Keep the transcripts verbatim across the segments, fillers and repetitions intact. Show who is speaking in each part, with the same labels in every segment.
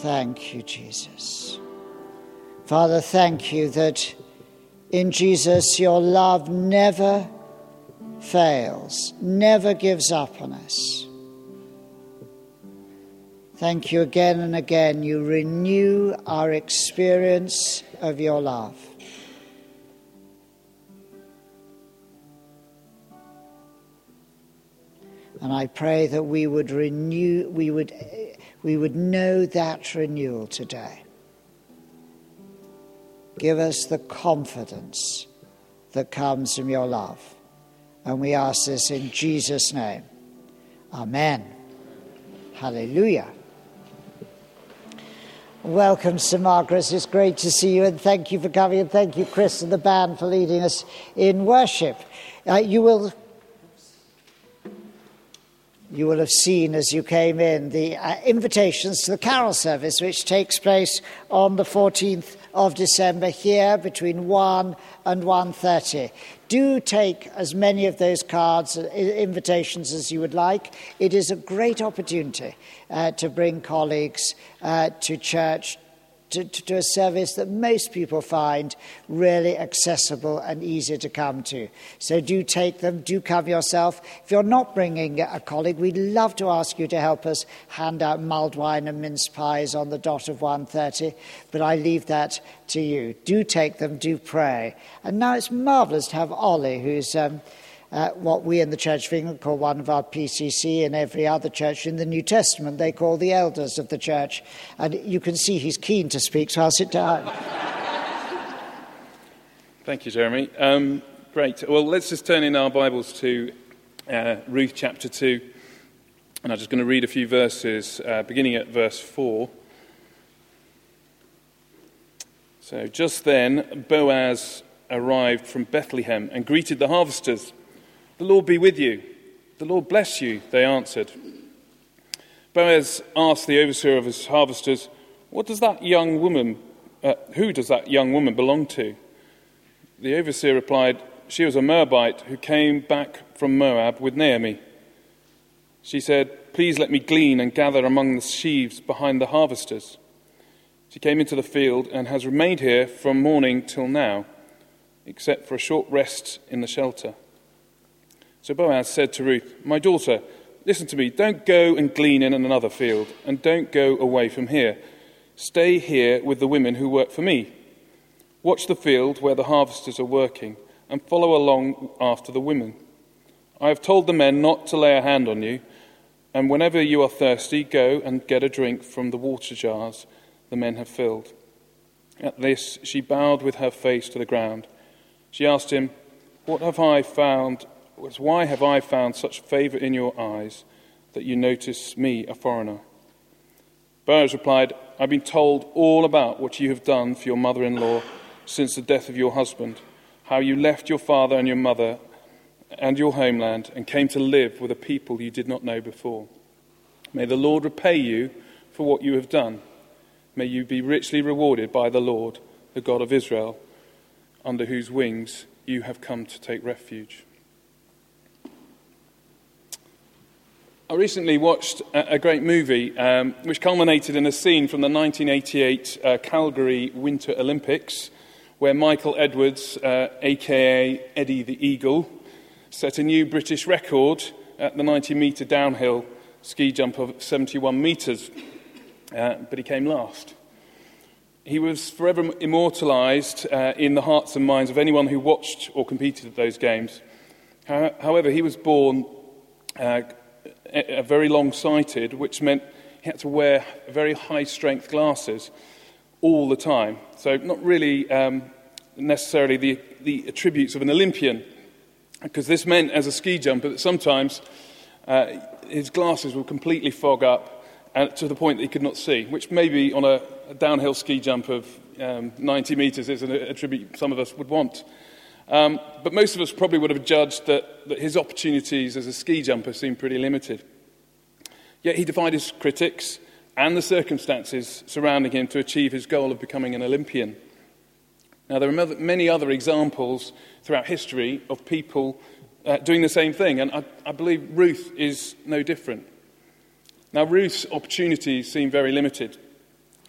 Speaker 1: Thank you, Jesus. Father, thank you that in Jesus your love never fails, never gives up on us. Thank you again and again. You renew our experience of your love. And I pray that we would renew, we would, we would know that renewal today. Give us the confidence that comes from your love. And we ask this in Jesus' name. Amen. Hallelujah. Welcome, Sir Margaret. It's great to see you, and thank you for coming, and thank you, Chris and the band, for leading us in worship. Uh, you will you will have seen as you came in the uh, invitations to the carol service, which takes place on the fourteenth of December here between one and one thirty. Do take as many of those cards, invitations as you would like. It is a great opportunity uh, to bring colleagues uh, to church, to, to, to a service that most people find really accessible and easy to come to. So do take them, do come yourself. If you're not bringing a colleague, we'd love to ask you to help us hand out mulled wine and mince pies on the dot of one thirty, but I leave that to you. Do take them, do pray. And now it's marvellous to have Ollie, who's um, uh, what we in the Church of England call one of our P C C, and every other church in the New Testament they call the elders of the church. And you can see he's keen to speak, so I'll sit down.
Speaker 2: Thank you, Jeremy. Um, great. Well, let's just turn in our Bibles to uh, Ruth chapter two. And I'm just going to read a few verses, uh, beginning at verse four. So, just then, Boaz arrived from Bethlehem and greeted the harvesters. "The Lord be with you. The Lord bless you," they answered. Boaz asked the overseer of his harvesters, "What does that young woman, uh, who does that young woman belong to?" The overseer replied, "She was a Moabite who came back from Moab with Naomi." She said, "Please let me glean and gather among the sheaves behind the harvesters." She came into the field and has remained here from morning till now, except for a short rest in the shelter. So Boaz said to Ruth, "My daughter, listen to me. Don't go and glean in another field, and don't go away from here. Stay here with the women who work for me. Watch the field where the harvesters are working, and follow along after the women. I have told the men not to lay a hand on you, and whenever you are thirsty, go and get a drink from the water jars the men have filled." At this, she bowed with her face to the ground. She asked him, "What have I found? Why have I found such favour in your eyes that you notice me, a foreigner?" Boaz replied, "I've been told all about what you have done for your mother-in-law since the death of your husband, how you left your father and your mother and your homeland and came to live with a people you did not know before. May the Lord repay you for what you have done. May you be richly rewarded by the Lord, the God of Israel, under whose wings you have come to take refuge." I recently watched a great movie um, which culminated in a scene from the nineteen eighty-eight uh, Calgary Winter Olympics, where Michael Edwards, uh, aka Eddie the Eagle, set a new British record at the ninety-metre downhill ski jump of seventy-one metres. Uh, but he came last. He was forever immortalised uh, in the hearts and minds of anyone who watched or competed at those games. How, however, he was born uh, a, a very long-sighted, which meant he had to wear very high-strength glasses all the time. So not really um, necessarily the, the attributes of an Olympian, because this meant, as a ski jumper, that sometimes uh, his glasses would completely fog up, and to the point that he could not see, which maybe on a, a downhill ski jump of um, ninety metres is an attribute some of us would want. Um, but most of us probably would have judged that, that his opportunities as a ski jumper seemed pretty limited. Yet he defied his critics and the circumstances surrounding him to achieve his goal of becoming an Olympian. Now, there are many other examples throughout history of people uh, doing the same thing, and I, I believe Ruth is no different. Now, Ruth's opportunities seem very limited.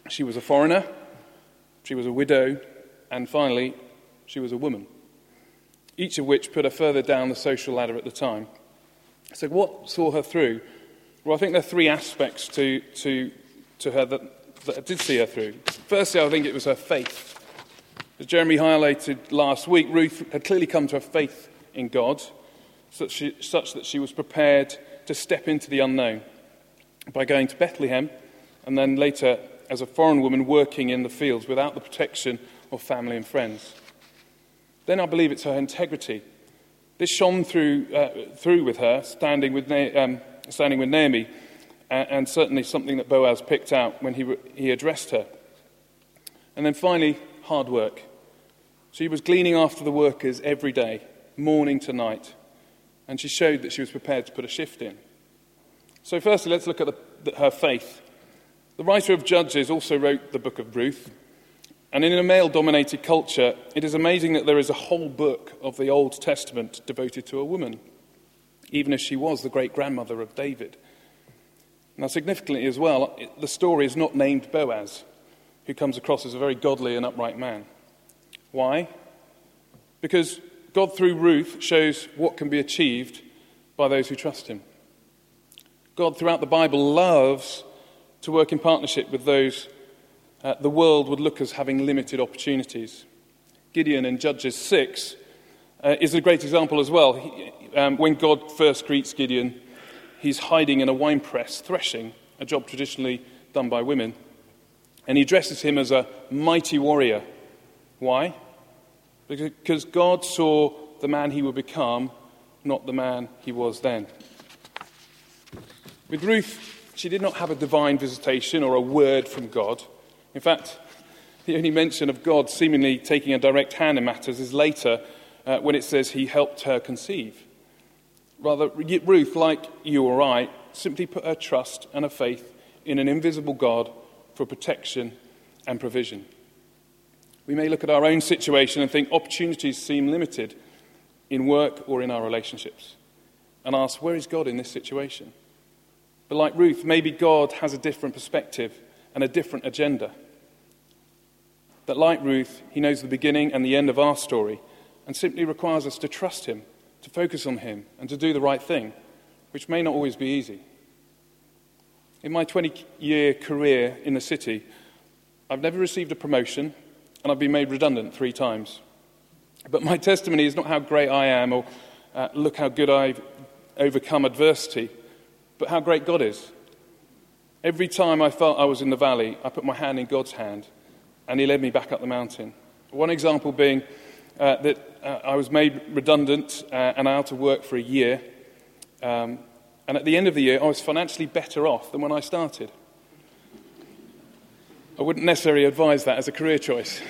Speaker 2: She was a foreigner, she was a widow, and finally, she was a woman, each of which put her further down the social ladder at the time. So what saw her through? Well, I think there are three aspects to, to, to her that, that did see her through. Firstly, I think it was her faith. As Jeremy highlighted last week, Ruth had clearly come to a faith in God, such, she, such that she was prepared to step into the unknown by going to Bethlehem, and then later as a foreign woman working in the fields without the protection of family and friends. Then I believe it's her integrity. This shone through uh, through with her, standing with Na- um, standing with Naomi, and, and certainly something that Boaz picked out when he re- he addressed her. And then finally, hard work. She was gleaning after the workers every day, morning to night, and she showed that she was prepared to put a shift in. So firstly, let's look at the, the, her faith. The writer of Judges also wrote the book of Ruth, and in a male-dominated culture, it is amazing that there is a whole book of the Old Testament devoted to a woman, even if she was the great-grandmother of David. Now, significantly as well, the story is not named Boaz, who comes across as a very godly and upright man. Why? Because God, through Ruth, shows what can be achieved by those who trust him. God, throughout the Bible, loves to work in partnership with those uh, the world would look as having limited opportunities. Gideon in Judges six uh, is a great example as well. He, um, when God first greets Gideon, he's hiding in a winepress, threshing, a job traditionally done by women. And he addresses him as a mighty warrior. Why? Because God saw the man he would become, not the man he was then. With Ruth, she did not have a divine visitation or a word from God. In fact, the only mention of God seemingly taking a direct hand in matters is later uh, when it says he helped her conceive. Rather, Ruth, like you or I, simply put her trust and her faith in an invisible God for protection and provision. We may look at our own situation and think opportunities seem limited in work or in our relationships, and ask, where is God in this situation? But like Ruth, maybe God has a different perspective and a different agenda. That like Ruth, he knows the beginning and the end of our story, and simply requires us to trust him, to focus on him, and to do the right thing, which may not always be easy. In my twenty-year career in the city, I've never received a promotion, and I've been made redundant three times. But my testimony is not how great I am or uh, look how good I've overcome adversity, but how great God is. Every time I felt I was in the valley, I put my hand in God's hand, and he led me back up the mountain. One example being uh, that uh, I was made redundant uh, and out of work for a year. Um, and at the end of the year, I was financially better off than when I started. I wouldn't necessarily advise that as a career choice.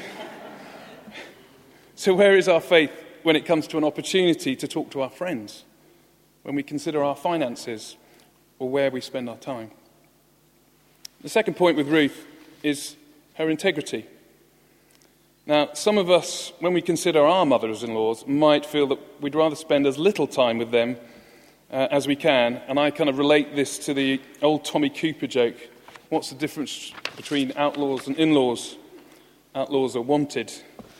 Speaker 2: So where is our faith when it comes to an opportunity to talk to our friends, when we consider our finances, or where we spend our time? The second point with Ruth is her integrity. Now, some of us, when we consider our mothers-in-laws, might feel that we'd rather spend as little time with them uh, as we can, and I kind of relate this to the old Tommy Cooper joke. What's the difference between outlaws and in-laws? Outlaws are wanted.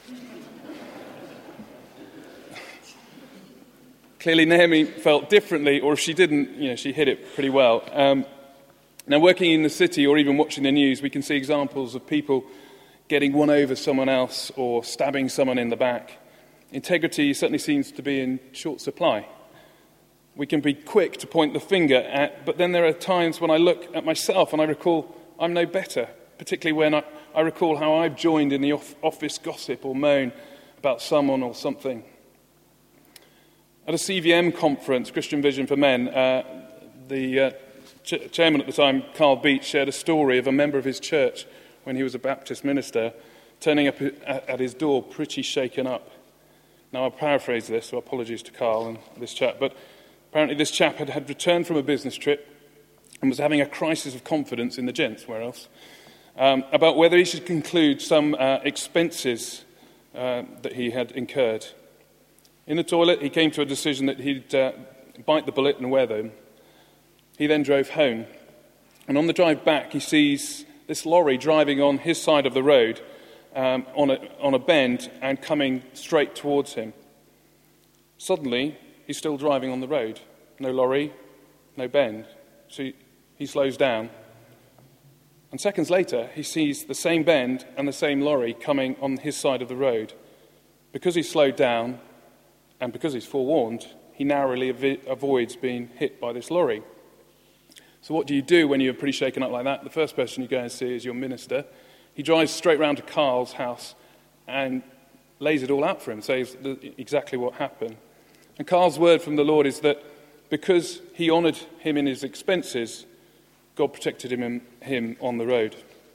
Speaker 2: Clearly, Naomi felt differently, or if she didn't, you know, she hid it pretty well. Um, now, working in the city or even watching the news, we can see examples of people getting one over someone else or stabbing someone in the back. Integrity certainly seems to be in short supply. We can be quick to point the finger at, but then there are times when I look at myself and I recall I'm no better, particularly when I, I recall how I've joined in the off- office gossip or moan about someone or something. At a C V M conference, Christian Vision for Men, uh, the uh, ch- chairman at the time, Carl Beach, shared a story of a member of his church when he was a Baptist minister, turning up at his door pretty shaken up. Now, I'll paraphrase this, so apologies to Carl and this chap, but apparently this chap had, had returned from a business trip and was having a crisis of confidence in the gents, where else, um, about whether he should conclude some uh, expenses uh, that he had incurred. In the toilet, he came to a decision that he'd uh, bite the bullet and wear them. He then drove home. And on the drive back, he sees this lorry driving on his side of the road um, on, a, on a bend and coming straight towards him. Suddenly, he's still driving on the road. No lorry, no bend. So he, he slows down. And seconds later, he sees the same bend and the same lorry coming on his side of the road. Because he's slowed down and because he's forewarned, he narrowly av- avoids being hit by this lorry. So what do you do when you're pretty shaken up like that? The first person you go and see is your minister. He drives straight round to Carl's house and lays it all out for him, says exactly what happened. And Carl's word from the Lord is that because he honoured him in his expenses, God protected him, him on the road.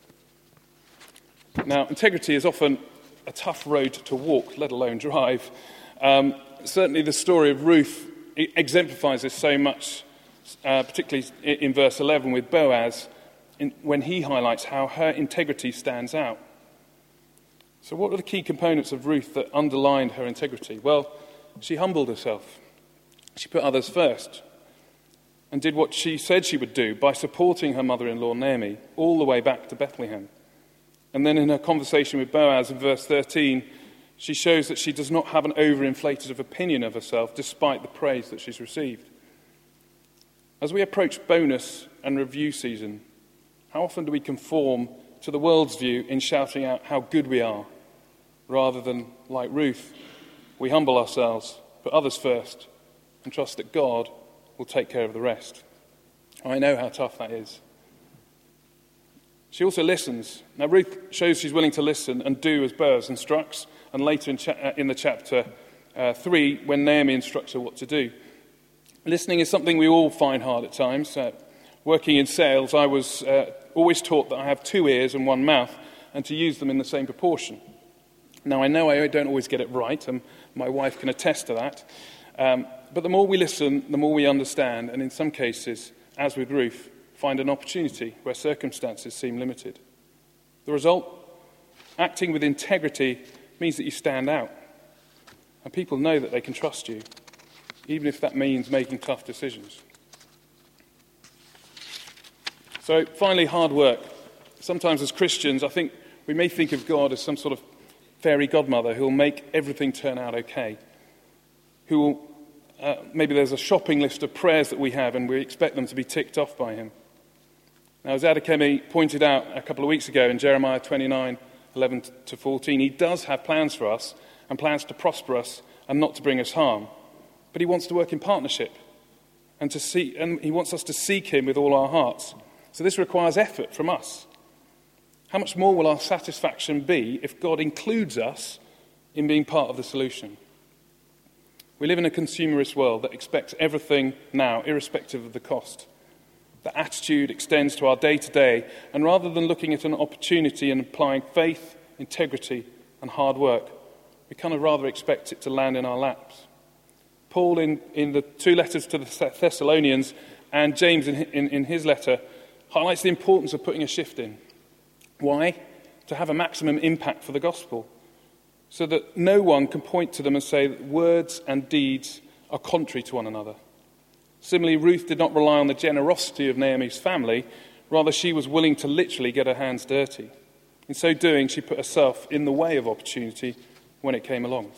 Speaker 2: Now, integrity is often a tough road to walk, let alone drive. Um, certainly the story of Ruth exemplifies this so much, uh, particularly in verse eleven with Boaz, in, when he highlights how her integrity stands out. So what are the key components of Ruth that underlined her integrity? Well, she humbled herself. She put others first and did what she said she would do by supporting her mother-in-law Naomi all the way back to Bethlehem. And then in her conversation with Boaz in verse thirteen, she shows that she does not have an overinflated opinion of herself despite the praise that she's received. As we approach bonus and review season, how often do we conform to the world's view in shouting out how good we are, rather than, like Ruth, we humble ourselves, put others first, and trust that God will take care of the rest? I know how tough that is. She also listens. Now, Ruth shows she's willing to listen and do as Boaz instructs, and later in, cha- in the chapter uh, three, when Naomi instructs her what to do. Listening is something we all find hard at times. Uh, working in sales, I was uh, always taught that I have two ears and one mouth, and to use them in the same proportion. Now, I know I don't always get it right, and my wife can attest to that. Um, but the more we listen, the more we understand, and in some cases, as with Ruth, find an opportunity where circumstances seem limited. The result? Acting with integrity means that you stand out, and people know that they can trust you, even if that means making tough decisions. So, finally, hard work. Sometimes as Christians, I think we may think of God as some sort of fairy godmother who will make everything turn out okay, who will, uh, maybe there's a shopping list of prayers that we have and we expect them to be ticked off by him. Now, as Adekemi pointed out a couple of weeks ago in Jeremiah twenty-nine, eleven to fourteen, he does have plans for us and plans to prosper us and not to bring us harm. But he wants to work in partnership and to see, and he wants us to seek him with all our hearts. So this requires effort from us. How much more will our satisfaction be if God includes us in being part of the solution? We live in a consumerist world that expects everything now, irrespective of the cost. The attitude extends to our day-to-day, and rather than looking at an opportunity and applying faith, integrity, and hard work, we kind of rather expect it to land in our laps. Paul, in, in the two letters to the Thessalonians, and James in, in, in his letter, highlights the importance of putting a shift in. Why? To have a maximum impact for the gospel, so that no one can point to them and say that words and deeds are contrary to one another. Similarly, Ruth did not rely on the generosity of Naomi's family. Rather, she was willing to literally get her hands dirty. In so doing, she put herself in the way of opportunity when it came along.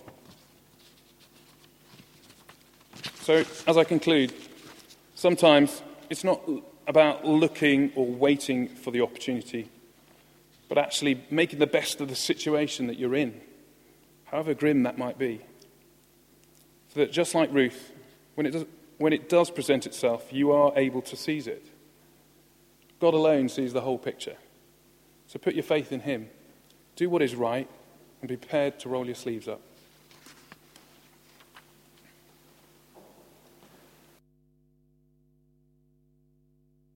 Speaker 2: So, as I conclude, sometimes it's not about looking or waiting for the opportunity, but actually making the best of the situation that you're in, however grim that might be. So that just like Ruth, when it does, when it does present itself, you are able to seize it. God alone sees the whole picture. So put your faith in him. Do what is right and be prepared to roll your sleeves up.